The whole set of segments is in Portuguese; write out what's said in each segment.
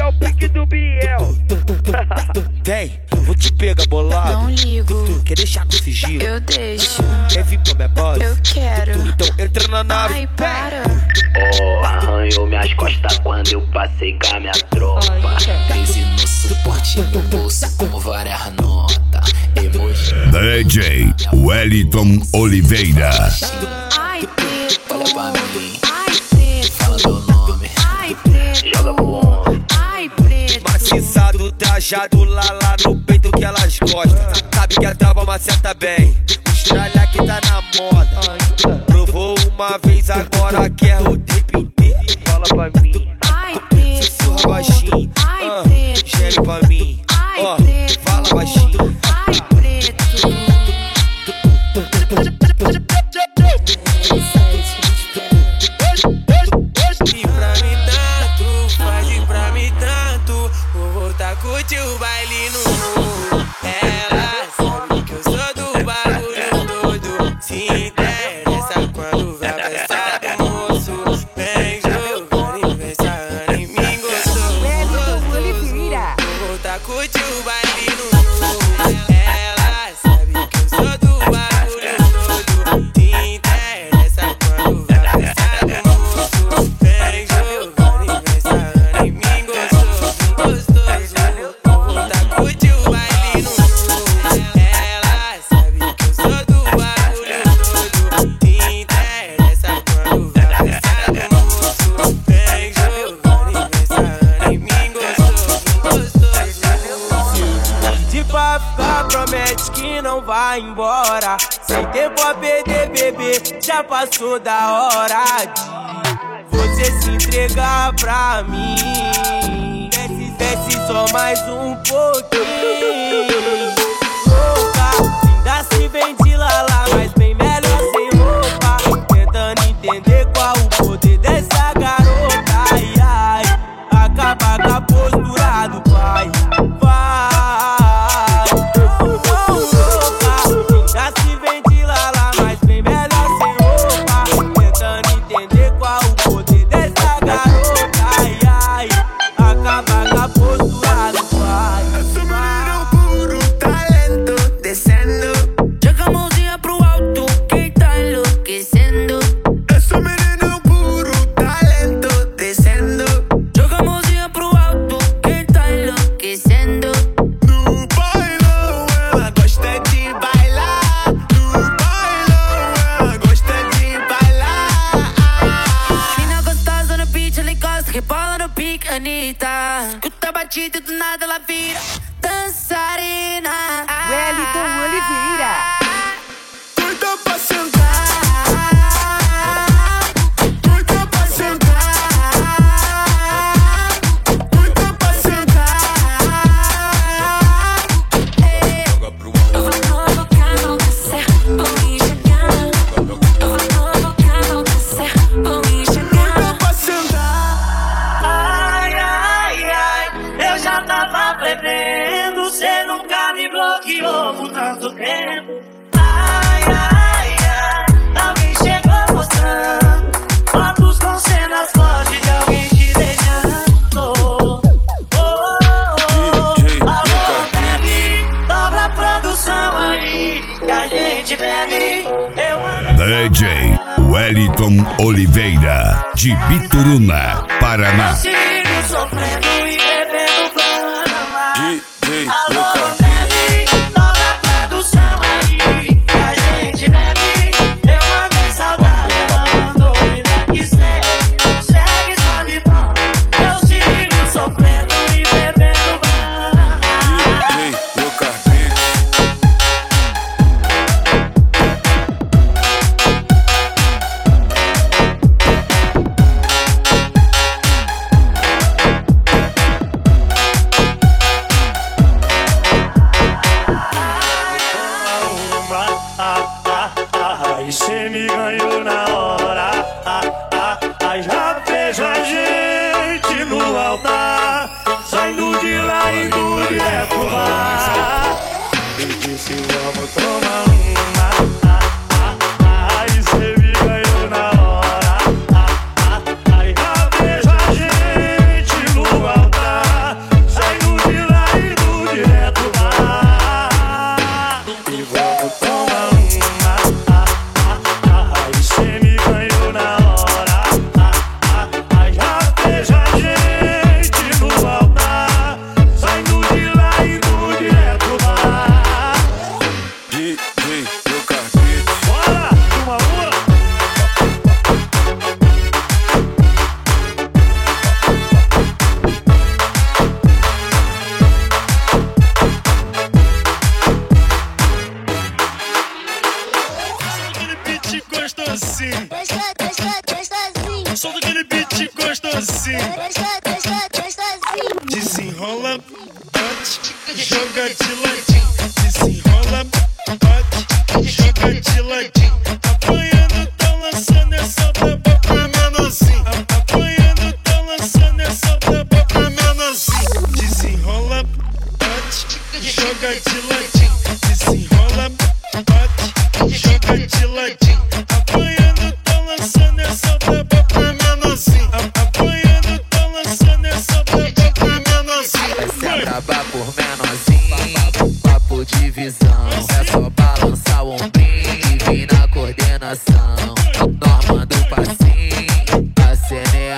o pique do Biel. Vem, vou te pegar bolado. Não ligo. Quer deixar com sigilo? Eu deixo. Quer vir pra minha base? Eu quero. Então entra na nave. Ai, para. Oh, arranhou minhas costas quando eu passei com a minha tropa. 13 no suporte no bolso com várias notas. Emoji. DJ Wellington Oliveira. Ai, preto. Olha pra mim. Ai, preto. Fala meu nome. Ai, preto. Joga pro homem. Ai, preto. Maciçado, trajado lá no peito que elas gostam. Sabe que a trava maceta bem. Estralha que tá na moda. Provou uma vez, agora quer o tempo inteiro. Fala pra mim. Ai, preto. Sussurra baixinho. Ai, preto. Gere pra mim. Ai, Ó, preto. fala baixinho. Ai, preto. E pra mim tanto, faz e pra mim tanto. Vou voltar a curtir o baile no morro. Ela sabe que eu sou do bagulho todo. Se interessa quando vai pensar do moço. Vem jogando e pensando em mim gostoso. Vou voltar a curtir o baile no morro. Ela sabe que eu sou do bagulho todo. Se interessa quando vai pensar do moço. Vem jogando e pensando em mim gostoso. Vou voltar a curtir o baile no morro. Ela sabe que eu sou do bagulho todo. Se interessa quando vai pensar do moço. Vem jogando e pensando em mim gostoso. De pra ficar, promete que não vai embora. Sem tempo a perder, bebê, já passou da hora de você se entregar pra mim. Desce só mais um pouquinho. Louca, ainda se vem de lala, mas bem melhor sem roupa. Tentando entender qual o poder dessa garota. Ai, ai, acaba com a postura do pai. Vai, louca, ainda se vem de lala, mas bem melhor sem roupa. Tentando entender qual o poder dessa garota. Ai, ai, acaba com a postura do pai. Essa menina é um puro talento, descendo. Joga a mãozinha pro alto, quem tá enlouquecendo. Essa menina é um puro talento, descendo. Joga a mãozinha pro alto, quem tá enlouquecendo. No bailão ela gosta de bailar. No bailão ela gosta de bailar. Menina gostosa no beat, ela encosta, rebola no pique, Anitta. Escuta a batida e do nada ela vira dançarina. Wellington Oliveira. Doida pra sentar. Doida pra sentar. Doida pra sentar. Eu vou provocar, não descer, vou me chegar. Eu vou provocar, não descer, vou me chegar. Doida pra sentar. Ai, ai, ai, eu já tava prevendo. Cê nunca me bloqueou por tanto tempo. Ai, ai, ai, alguém chegou mostrando fotos com cenas fortes de alguém te beijando. Oh, oh, oh. Alô, bebe, dobra a produção aí que a gente bebe. DJ Wellington Oliveira, de Bituruna, Paraná. Sigo sofrendo e bebendo Guaraná. Alô,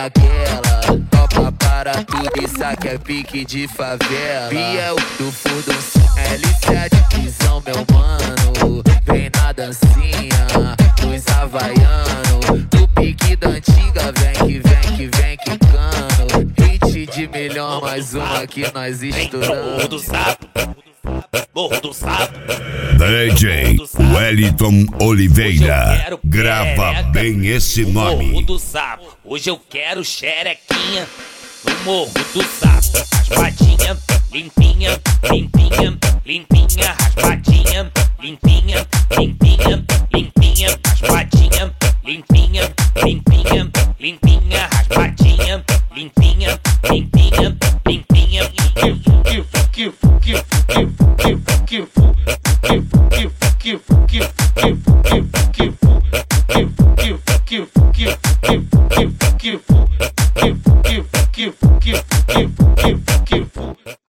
naquela. Topa para tudo, isso aqui é pique de favela. Biel do Furdunção, L7, visão meu mano. Vem na dancinha, os havaianos. Do pique da antiga, vem quicando. Hit de milhão, mais uma que nós estouramos. Morro do Sapo, Morro do Sapo. DJ Wellington Oliveira, grava bem esse nome. Morro do Sapo, hoje eu quero xerequinha no Morro do Sapo. Raspadinha, limpinha, limpinha, limpinha. Raspadinha, limpinha, limpinha, limpinha. Raspadinha, limpinha, limpinha, limpinha. Raspadinha.